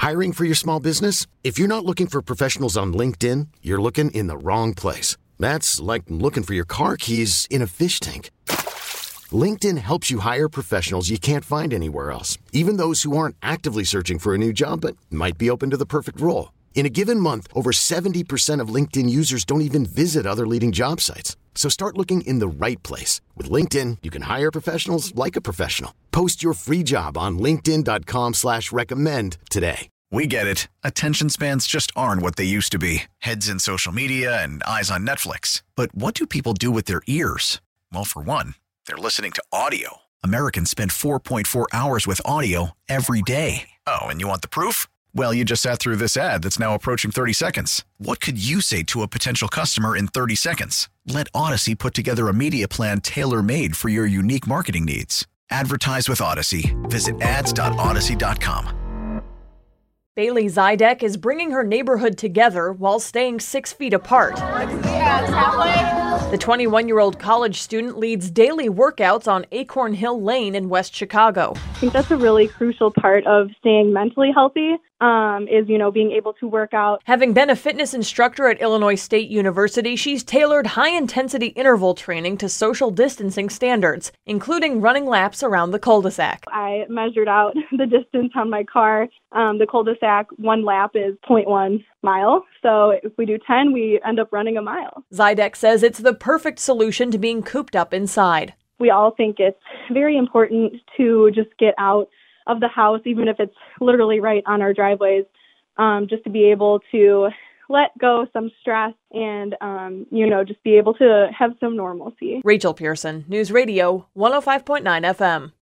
Hiring for your small business? If you're not looking for professionals on LinkedIn, you're looking in the wrong place. That's like looking for your car keys in a fish tank. LinkedIn helps you hire professionals you can't find anywhere else, even those who aren't actively searching for a new job but might be open to the perfect role. In a given month, over 70% of LinkedIn users don't even visit other leading job sites. So start looking in the right place. With LinkedIn, you can hire professionals like a professional. Post your free job on linkedin.com/recommend today. We get it. Attention spans just aren't what they used to be. Heads in social media and eyes on Netflix. But what do people do with their ears? Well, for one, they're listening to audio. Americans spend 4.4 hours with audio every day. Oh, and you want the proof? Well, you just sat through this ad that's now approaching 30 seconds. What could you say to a potential customer in 30 seconds? Let Odyssey put together a media plan tailor-made for your unique marketing needs. Advertise with Odyssey. Visit ads.odyssey.com. Bailey Zidek is bringing her neighborhood together while staying 6 feet apart. The 21-year-old college student leads daily workouts on Acorn Hill Lane in West Chicago. I think that's a really crucial part of staying mentally healthy, is, being able to work out. Having been a fitness instructor at Illinois State University, she's tailored high-intensity interval training to social distancing standards, including running laps around the cul-de-sac. I measured out the distance on my car. The cul-de-sac, one lap is 0.1 mile. So if we do 10, we end up running a mile. Zidek says it's the perfect solution to being cooped up inside. We all think it's very important to just get out of the house, even if it's literally right on our driveways, just to be able to let go some stress and, just be able to have some normalcy. Rachel Pearson, News Radio 105.9 FM.